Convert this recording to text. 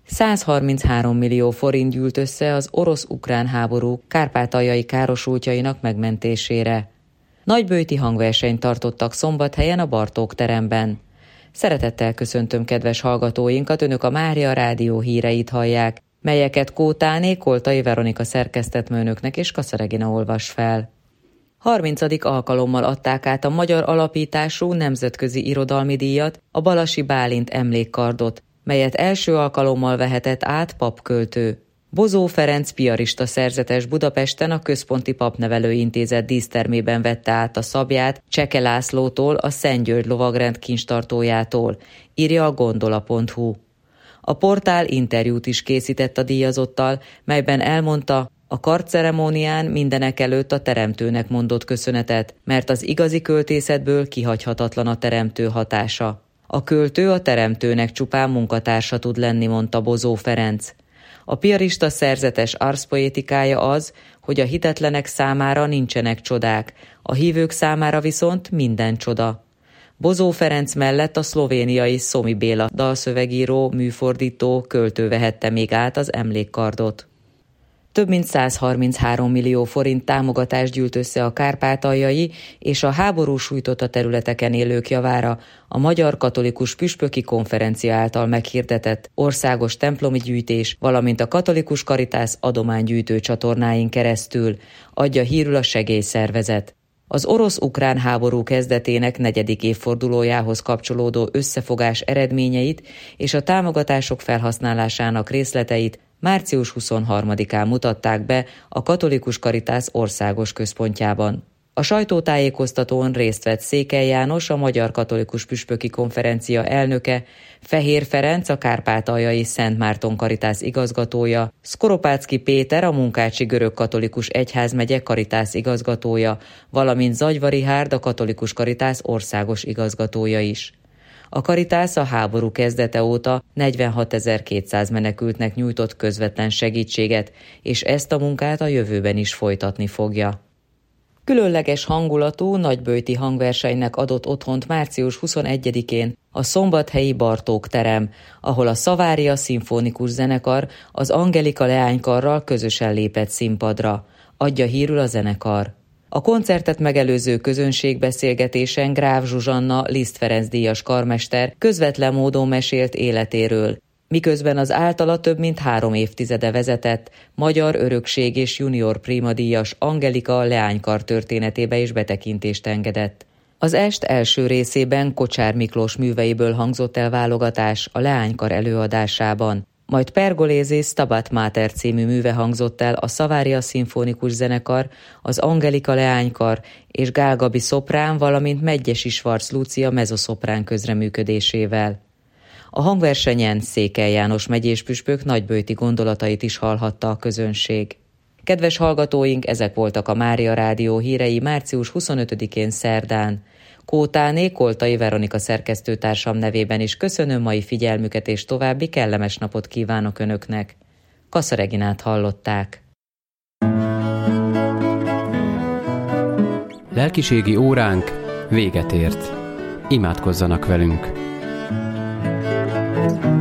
133 millió forint gyűlt össze az orosz-ukrán háború kárpátaljai károsultjainak megmentésére. Nagyböjti hangversenyt tartottak Szombathelyen a Bartók teremben. Szeretettel köszöntöm kedves hallgatóinkat, önök a Mária Rádió híreit hallják, melyeket Kótáné Koltai Veronika szerkesztett önöknek és Kassa Regina olvas fel. 30. alkalommal adták át a magyar alapítású nemzetközi irodalmi díjat, a Balasi Bálint emlékkardot, melyet első alkalommal vehetett át papköltő. Bozó Ferenc piarista szerzetes Budapesten a Központi Papnevelőintézet dísztermében vette át a szabját Cseke Lászlótól, a Szent György lovagrend kincstartójától, írja a gondola.hu. A portál interjút is készített a díjazottal, melyben elmondta, a kardceremónián mindenekelőtt a teremtőnek mondott köszönetet, mert az igazi költészetből kihagyhatatlan a teremtő hatása. A költő a teremtőnek csupán munkatársa tud lenni, mondta Bozó Ferenc. A piarista szerzetes arszpoétikája az, hogy a hitetlenek számára nincsenek csodák, a hívők számára viszont minden csoda. Bozó Ferenc mellett a szlovéniai Szomi Béla dalszövegíró, műfordító, költő vehette még át az emlékkardot. Több mint 133 millió forint támogatást gyűlt össze a kárpátaljai és a háború sújtotta területeken élők javára a Magyar Katolikus Püspöki Konferencia által meghirdetett országos templomi gyűjtés, valamint a Katolikus Karitász adománygyűjtő csatornáin keresztül, adja hírül a segélyszervezet. Az orosz-ukrán háború kezdetének 4. évfordulójához kapcsolódó összefogás eredményeit és a támogatások felhasználásának részleteit március 23-án mutatták be a Katolikus Karitász országos központjában. A sajtótájékoztatón részt vett Székely János, a Magyar Katolikus Püspöki Konferencia elnöke, Fehér Ferenc, a Kárpátaljai Szent Márton Karitász igazgatója, Szkoropáczky Péter, a Munkácsi Görög-katolikus egyházmegye Karitász igazgatója, valamint Zagyva Richárd, a Katolikus Karitász országos igazgatója is. A Karitász a háború kezdete óta 46.200 menekültnek nyújtott közvetlen segítséget, és ezt a munkát a jövőben is folytatni fogja. Különleges hangulatú nagyböjti hangversenynek adott otthont március 21-én a szombathelyi Bartók terem, ahol a Szavária Szimfonikus Zenekar az Angelika leánykarral közösen lépett színpadra, adja hírül a zenekar. A koncertet megelőző közönségbeszélgetésen Gráf Zsuzsanna Liszt Ferenc díjas karmester közvetlen módon mesélt életéről, miközben az általa több mint 3 évtizede vezetett magyar örökség és junior prima díjas Angelika leánykar történetébe is betekintést engedett. Az est első részében Kocsár Miklós műveiből hangzott el válogatás a leánykar előadásában, majd Pergolézi Stabat Mater című műve hangzott el a Szavária Szimfonikus Zenekar, az Angelika leánykar és Gál Gabi szoprán, valamint Medgyessy Schwarz Lúcia mezoszoprán közreműködésével. A hangversenyen Székely János megyés püspök nagyböjti gondolatait is hallhatta a közönség. Kedves hallgatóink, ezek voltak a Mária Rádió hírei március 25-én szerdán. Kótáné Koltai Veronika szerkesztőtársam nevében is köszönöm mai figyelmüket, és további kellemes napot kívánok Önöknek. Kassa Reginát hallották. Lelkiségi óránk véget ért. Imádkozzanak velünk!